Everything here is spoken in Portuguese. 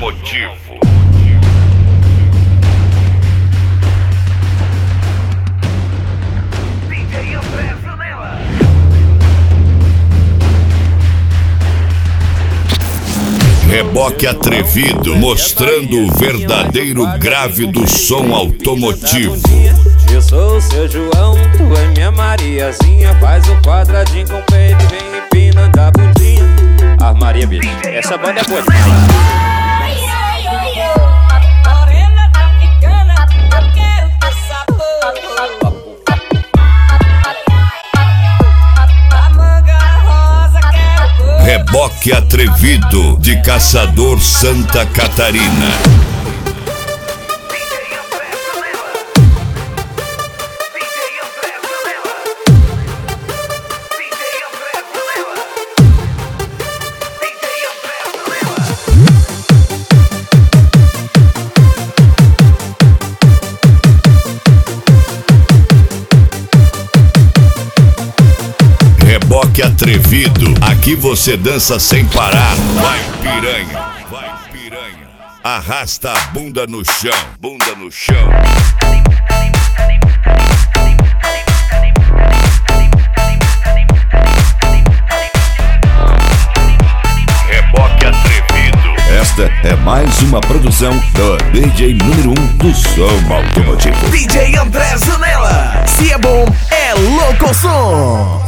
automotivo. Reboque atrevido, mostrando o verdadeiro grave do som automotivo. Eu sou o seu João, tu é minha Mariazinha. Faz o quadradinho com o peito e vem empinando a bundinha. Ah, Maria, bicho, essa banda é boa. Morena africana, eu quero teu sabor. A manga rosa, quero cor. Reboque atrevido, de Caçador, Santa Catarina. Reboque atrevido, aqui você dança sem parar. Vai piranha, vai piranha. Arrasta a bunda no chão, bunda no chão. Reboque atrevido. Esta é mais uma produção do DJ número 1 do som automotivo. DJ André Zanella. Se é bom, é louco som.